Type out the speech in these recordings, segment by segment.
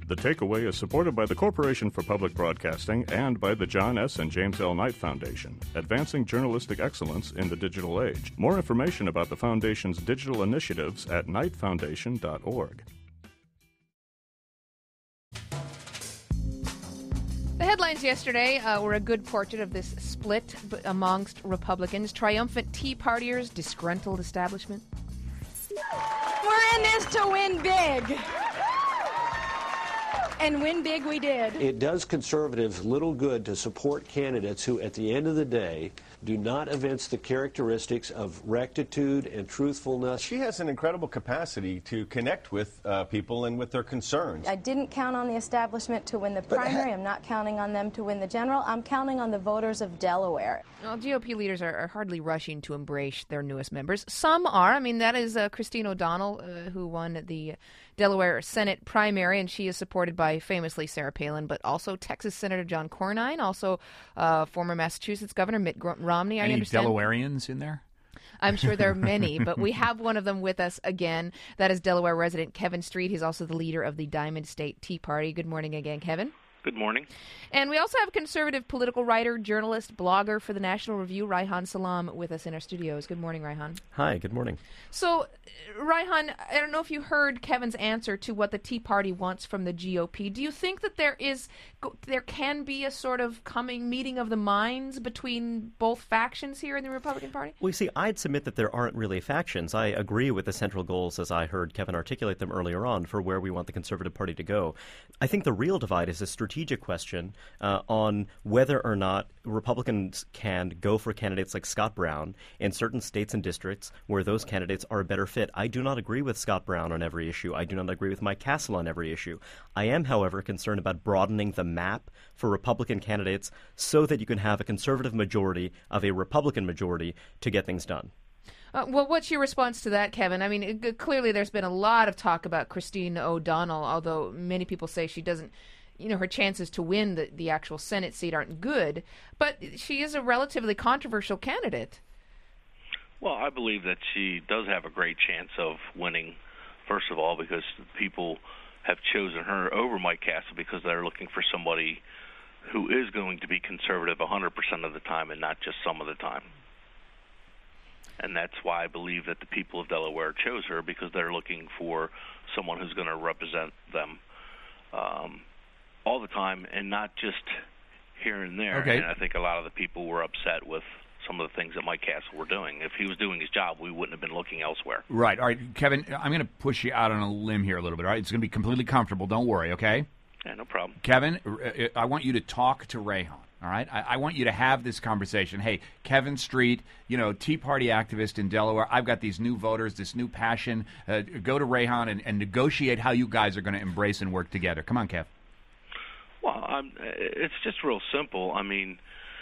The Takeaway is supported by the Corporation for Public Broadcasting and by the John S. and James L. Knight Foundation, advancing journalistic excellence in the digital age. More information about the Foundation's digital initiatives at knightfoundation.org. The headlines yesterday were a good portrait of this split amongst Republicans. Triumphant Tea Partiers, disgruntled establishment. We're in this to win big. And win big we did. It does conservatives little good to support candidates who, at the end of the day, do not evince the characteristics of rectitude and truthfulness. She has an incredible capacity to connect with people and with their concerns. I didn't count on the establishment to win the primary. I'm not counting on them to win the general. I'm counting on the voters of Delaware. Well, GOP leaders are hardly rushing to embrace their newest members. Some are. I mean, that is Christine O'Donnell, who won the Delaware Senate primary, and she is supported by famously Sarah Palin, but also Texas Senator John Cornyn, also former Massachusetts Governor Mitt Romney, I understand. Any Delawareans in there? I'm sure there are many, but we have one of them with us again. That is Delaware resident Kevin Street. He's also the leader of the Diamond State Tea Party. Good morning again, Kevin. Good morning. And we also have conservative political writer, journalist, blogger for the National Review, Reihan Salam, with us in our studios. Good morning, Reihan. Hi, good morning. So, Reihan, I don't know if you heard Kevin's answer to what the Tea Party wants from the GOP. Do you think that there can be a sort of coming meeting of the minds between both factions here in the Republican Party? Well, you see, I'd submit that there aren't really factions. I agree with the central goals, as I heard Kevin articulate them earlier on, for where we want the Conservative Party to go. I think the real divide is a strategic question on whether or not Republicans can go for candidates like Scott Brown in certain states and districts where those candidates are a better fit. I do not agree with Scott Brown on every issue. I do not agree with Mike Castle on every issue. I am, however, concerned about broadening the map for Republican candidates so that you can have a conservative majority of a Republican majority to get things done. Well, what's your response to that, Kevin? I mean, clearly there's been a lot of talk about Christine O'Donnell, although many people say she doesn't, her chances to win the actual Senate seat aren't good, but she is a relatively controversial candidate. Well, I believe that she does have a great chance of winning, first of all, because people have chosen her over Mike Castle because they're looking for somebody who is going to be conservative 100% of the time and not just some of the time. And that's why I believe that the people of Delaware chose her, because they're looking for someone who's going to represent them all the time and not just here and there. Okay. And I think a lot of the people were upset with some of the things that Mike Castle were doing. If he was doing his job, we wouldn't have been looking elsewhere. Right. All right, Kevin, I'm going to push you out on a limb here a little bit, all right? It's going to be completely comfortable. Don't worry, okay? Yeah, no problem. Kevin, I want you to talk to Reihan, all right? I want you to have this conversation. Hey, Kevin Street, Tea Party activist in Delaware, I've got these new voters, this new passion. Go to Reihan and negotiate how you guys are going to embrace and work together. Come on, Kev. Well, it's just real simple. I mean,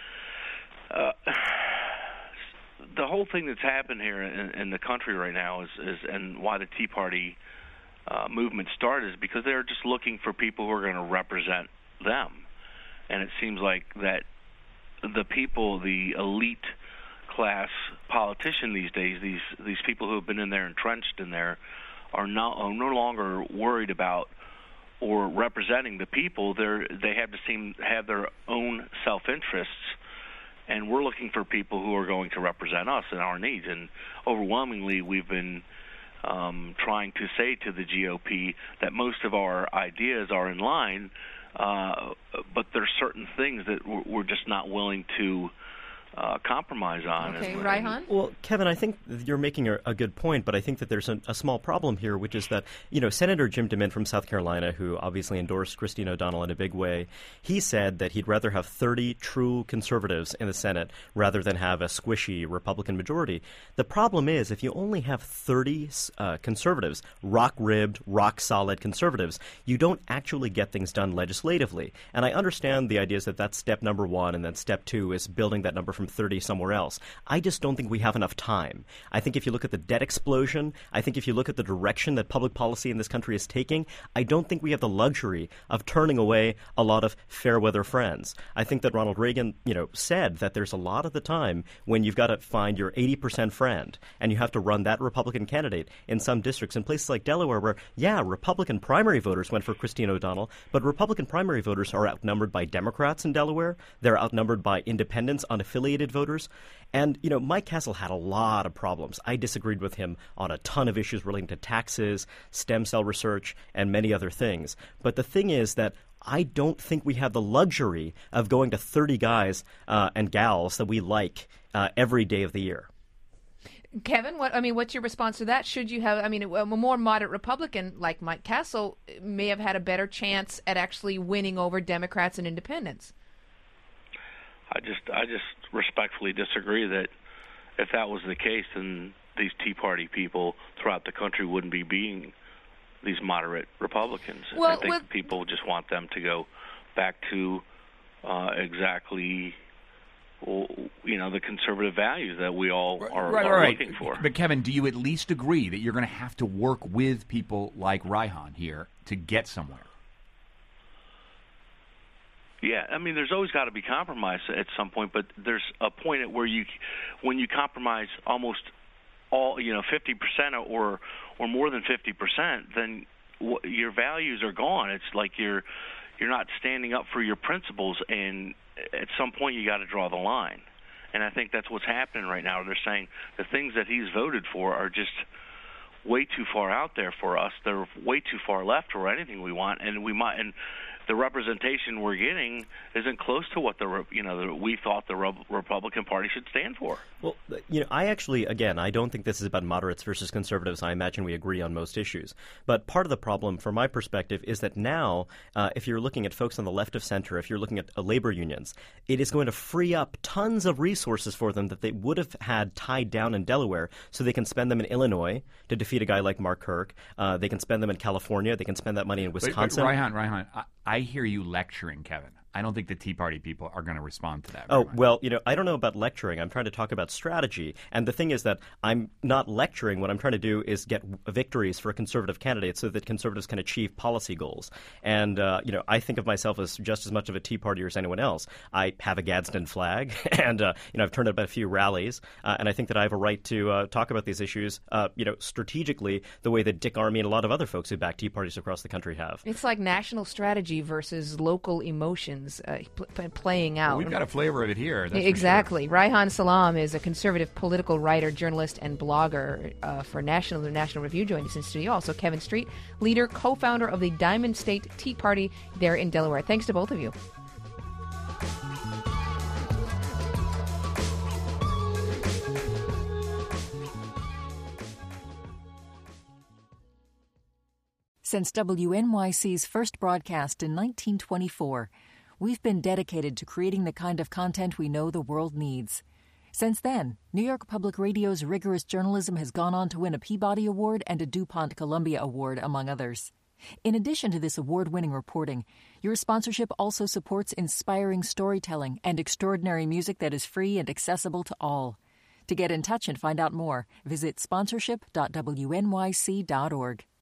the whole thing that's happened here in the country right now is and why the Tea Party movement started is because they're just looking for people who are going to represent them. And it seems like that the people, the elite class politician these days, these people who have been in there, entrenched in there, are no longer worried about or representing the people. They have their own self-interests, and we're looking for people who are going to represent us and our needs. And overwhelmingly, we've been trying to say to the GOP that most of our ideas are in line, but there's certain things that we're just not willing to compromise on. Okay, Reihan? Well, Kevin, I think you're making a good point, but I think that there's a small problem here, which is that, Senator Jim DeMint from South Carolina, who obviously endorsed Christine O'Donnell in a big way, he said that he'd rather have 30 true conservatives in the Senate rather than have a squishy Republican majority. The problem is, if you only have 30 conservatives, rock-ribbed, rock-solid conservatives, you don't actually get things done legislatively. And I understand the idea is that that's step number one, and then step two is building that number from from 30 somewhere else. I just don't think we have enough time. I think if you look at the debt explosion, I think if you look at the direction that public policy in this country is taking, I don't think we have the luxury of turning away a lot of fair weather friends. I think that Ronald Reagan, said that there's a lot of the time when you've got to find your 80% friend, and you have to run that Republican candidate in some districts in places like Delaware where, Republican primary voters went for Christine O'Donnell, but Republican primary voters are outnumbered by Democrats in Delaware. They're outnumbered by independents, unaffiliated voters. And, Mike Castle had a lot of problems. I disagreed with him on a ton of issues relating to taxes, stem cell research, and many other things. But the thing is that I don't think we have the luxury of going to 30 guys and gals that we like every day of the year. Kevin, what's your response to that? Should you have, a more moderate Republican like Mike Castle may have had a better chance at actually winning over Democrats and independents? I just respectfully disagree that if that was the case, then these Tea Party people throughout the country wouldn't be being these moderate Republicans. I think people just want them to go back to exactly the conservative values that we all are looking for. But Kevin, do you at least agree that you're going to have to work with people like Reihan here to get somewhere? Yeah, there's always got to be compromise at some point, but there's a point at where when you compromise almost all, 50% or more than 50%, then your values are gone. It's like you're not standing up for your principles, and at some point you got to draw the line. And I think that's what's happening right now. They're saying the things that he's voted for are just way too far out there for us. They're way too far left for anything we want, and the representation we're getting isn't close to what we thought the Republican Party should stand for. Well, I actually, again, I don't think this is about moderates versus conservatives. I imagine we agree on most issues. But part of the problem, from my perspective, is that now, if you're looking at folks on the left of center, if you're looking at labor unions, it is going to free up tons of resources for them that they would have had tied down in Delaware, so they can spend them in Illinois to defeat a guy like Mark Kirk. They can spend them in California. They can spend that money in Wisconsin. But Reihan, I hear you lecturing, Kevin. I don't think the Tea Party people are going to respond to that. Well, I don't know about lecturing. I'm trying to talk about strategy. And the thing is that I'm not lecturing. What I'm trying to do is get victories for conservative candidates so that conservatives can achieve policy goals. And, I think of myself as just as much of a Tea Partier as anyone else. I have a Gadsden flag, and, I've turned up at a few rallies. And I think that I have a right to talk about these issues, strategically, the way that Dick Armey and a lot of other folks who back Tea Parties across the country have. It's like national strategy versus local emotions. Playing out. Well, we've got a flavor of it here. Exactly. Sure. Reihan Salam is a conservative political writer, journalist, and blogger for the National Review. Joined us in studio. Also, Kevin Street, leader, co-founder of the Diamond State Tea Party there in Delaware. Thanks to both of you. Since WNYC's first broadcast in 1924, we've been dedicated to creating the kind of content we know the world needs. Since then, New York Public Radio's rigorous journalism has gone on to win a Peabody Award and a DuPont Columbia Award, among others. In addition to this award-winning reporting, your sponsorship also supports inspiring storytelling and extraordinary music that is free and accessible to all. To get in touch and find out more, visit sponsorship.wnyc.org.